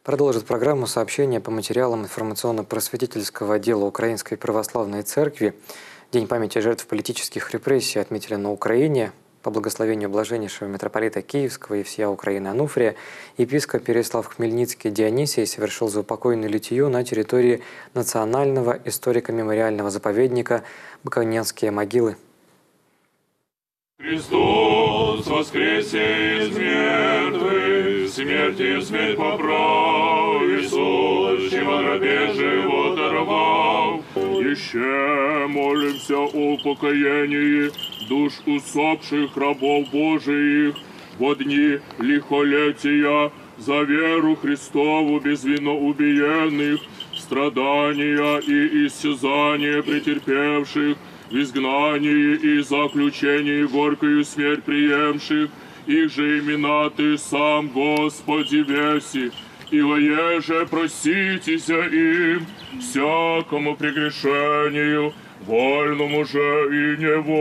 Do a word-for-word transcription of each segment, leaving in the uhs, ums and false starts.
Продолжит программу сообщения по материалам информационно-просветительского отдела Украинской Православной Церкви. День памяти жертв политических репрессий отметили на Украине. По благословению блаженнейшего митрополита Киевского и всея Украины Ануфрия, епископ Переслав Хмельницкий Дионисий совершил заупокойную литию на территории Национального историко-мемориального заповедника Буковнянские могилы. Христос воскресе из мертвых, смертью смерть поправ, Иисус, чего гробе живот даровал. Еще молимся о покаянии душ усопших рабов Божиих во дни лихолетия, за веру Христову безвинно убиенных, страдания и истязания претерпевших, в изгнании и заключении горькую смерть приемших, их же имена Ты сам, Господи, веси, и воеже проститеся им всякому прегрешению, вольному же и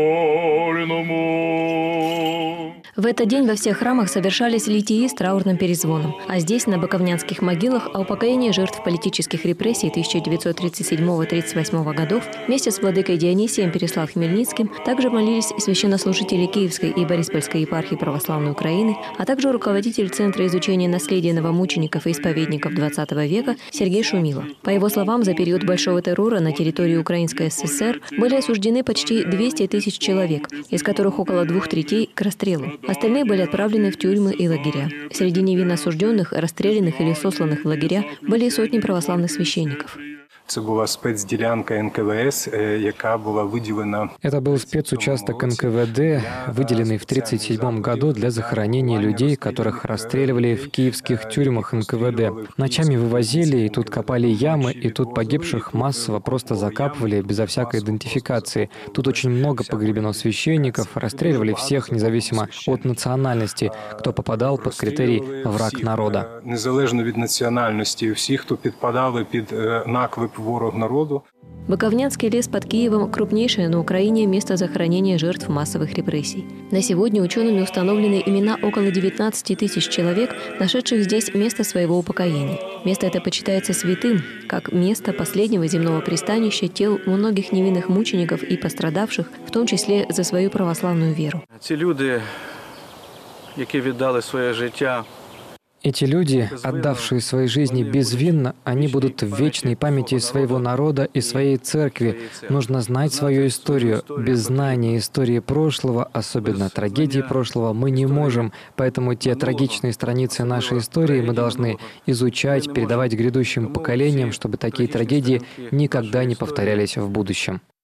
невольному. В этот день во всех храмах совершались литии с траурным перезвоном, а здесь, на Буковнянских могилах, о упокоении жертв политических репрессий тысяча девятьсот тридцать седьмого — тридцать восьмого годов вместе с владыкой Дионисием Переслав Хмельницким также молились священнослужители Киевской и Бориспольской епархии православной Украины, а также руководитель Центра изучения наследия новомучеников и исповедников двадцатого века Сергей Шумилов. По его словам, за период Большого террора на территории Украинской ССР были осуждены почти двести тысяч человек, из которых около двух третей к расстрелу. Остальные были отправлены в тюрьмы и лагеря. Среди невинно осужденных, расстрелянных или сосланных в лагеря были и сотни православных священников. Це була спецділянка эн ка вэ ес, яка була виділена. Это был спецучасток эн ка вэ дэ, выделенный в тридцать седьмом году для захоронения людей, которых расстреливали в киевских тюрьмах эн ка вэ дэ. Ночами вывозили, и тут копали ямы, и тут погибших массово просто закапывали безо всякой идентификации. Тут очень много погребено священников, расстреливали всех, независимо от национальности, кто попадал под критерий «враг народа». Незалежно від національності, всі, хто підпадали під наклеп ворог народу. Буковнянский лес под Киевом – крупнейшее на Украине место захоронения жертв массовых репрессий. На сегодня учеными установлены имена около девятнадцати тысяч человек, нашедших здесь место своего упокоения. Место это почитается святым, как место последнего земного пристанища тел многих невинных мучеников и пострадавших, в том числе за свою православную веру. Ці люди, які віддали своє життя, Эти люди, отдавшие свои жизни безвинно, они будут в вечной памяти своего народа и своей церкви. Нужно знать свою историю. Без знания истории прошлого, особенно трагедии прошлого, мы не можем. Поэтому те трагичные страницы нашей истории мы должны изучать, передавать грядущим поколениям, чтобы такие трагедии никогда не повторялись в будущем.